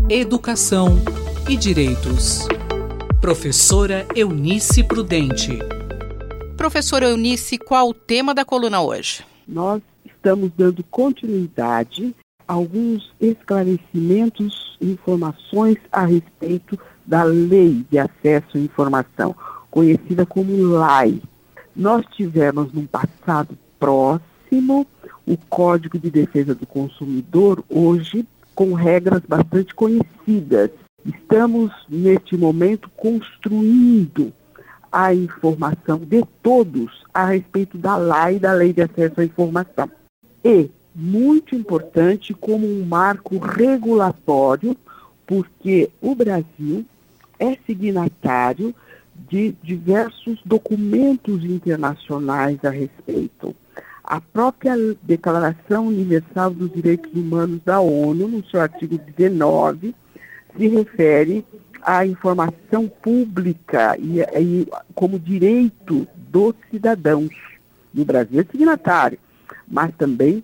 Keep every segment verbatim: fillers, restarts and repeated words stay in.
Educação e Direitos. Professora Eunice Prudente. Professora Eunice, qual o tema da coluna hoje? Nós estamos dando continuidade a alguns esclarecimentos e informações a respeito da Lei de Acesso à Informação, conhecida como L A I. Nós tivemos, num passado próximo, o Código de Defesa do Consumidor, hoje com regras bastante conhecidas. Estamos, neste momento, construindo a informação de todos a respeito da L A I, da Lei de Acesso à Informação. E, muito importante, como um marco regulatório, porque o Brasil é signatário de diversos documentos internacionais a respeito. A própria Declaração Universal dos Direitos Humanos da ONU, no seu artigo dezenove, se refere à informação pública e, e como direito dos cidadãos. O Brasil é signatário, mas também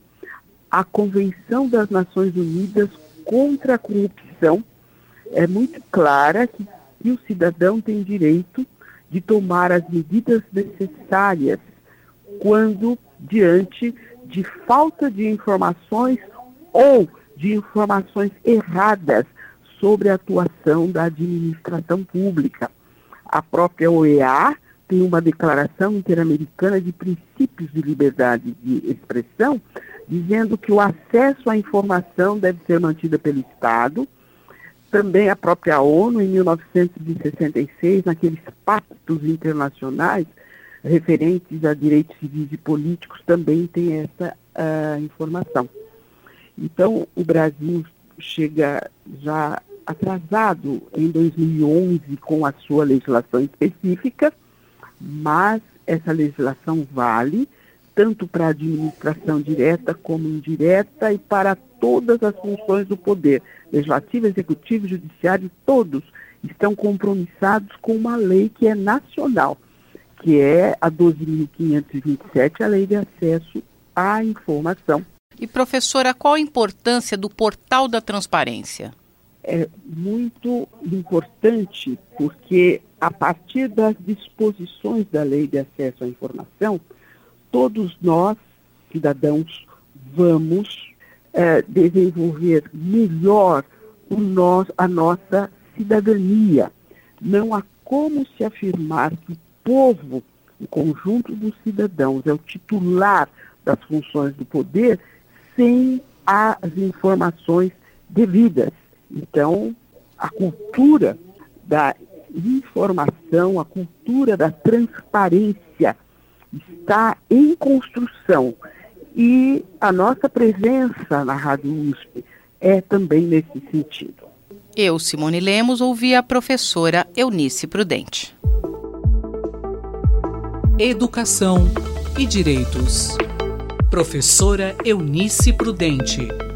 a Convenção das Nações Unidas contra a Corrupção é muito clara que, que o cidadão tem direito de tomar as medidas necessárias quando diante de falta de informações ou de informações erradas sobre a atuação da administração pública. A própria O E A tem uma Declaração Interamericana de Princípios de Liberdade de Expressão, dizendo que o acesso à informação deve ser mantido pelo Estado. Também a própria ONU, em mil novecentos e sessenta e seis, naqueles pactos internacionais referentes a direitos civis e políticos, também tem essa uh, informação. Então, o Brasil chega já atrasado em dois mil e onze com a sua legislação específica, mas essa legislação vale tanto para a administração direta como indireta e para todas as funções do poder, legislativo, executivo, judiciário, todos estão compromissados com uma lei que é nacional, que é a doze mil quinhentos e vinte e sete, a Lei de Acesso à Informação. E, professora, qual a importância do Portal da Transparência? É muito importante porque, a partir das disposições da Lei de Acesso à Informação, todos nós, cidadãos, vamos é, desenvolver melhor o nós, a nossa cidadania. Não há como se afirmar que o povo, o conjunto dos cidadãos, é o titular das funções do poder sem as informações devidas. Então, a cultura da informação, a cultura da transparência está em construção. E a nossa presença na Rádio U S P é também nesse sentido. Eu, Simone Lemos, ouvi a professora Eunice Prudente. Educação e Direitos. Professora Eunice Prudente.